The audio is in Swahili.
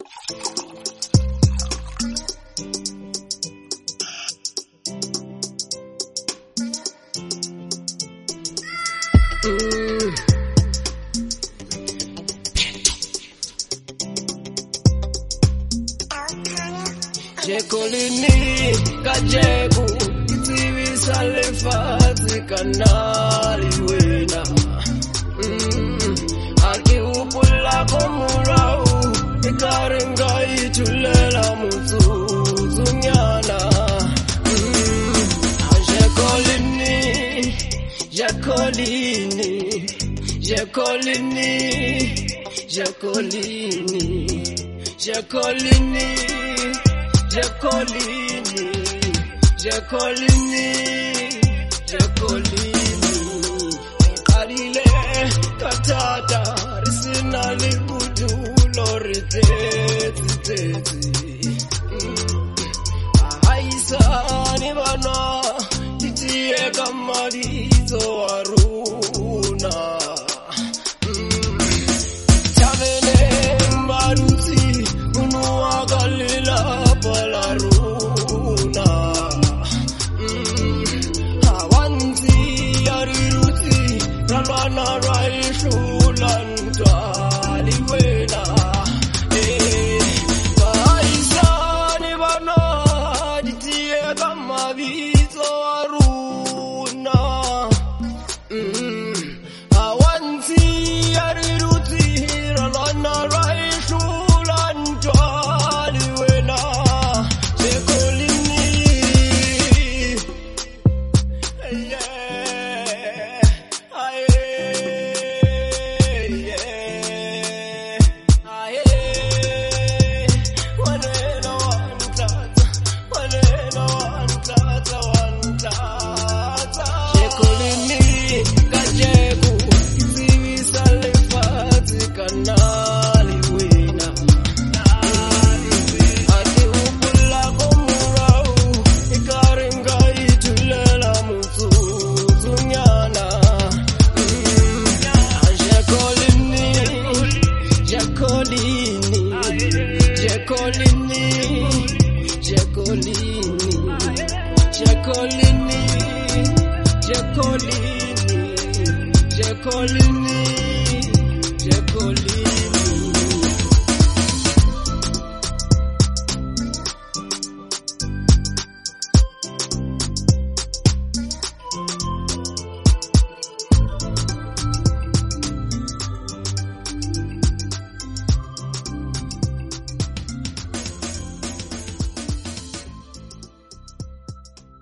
Jekolini kajebu itivi salefati kanali wena Aki upula komurau ikarenga itulela mutuzu nyana Jekolini Karile katata risina libudu loriteti Aisa ni bana titie kamarizo aruna Chavene maruti unua galila palaruna Hawanzi ariruti ralwana raishulanta liwena Aisa ni bana titie kamarizo aruna Hawanzi ariruti ralwana raishulanta liwena Jekolini Jekolini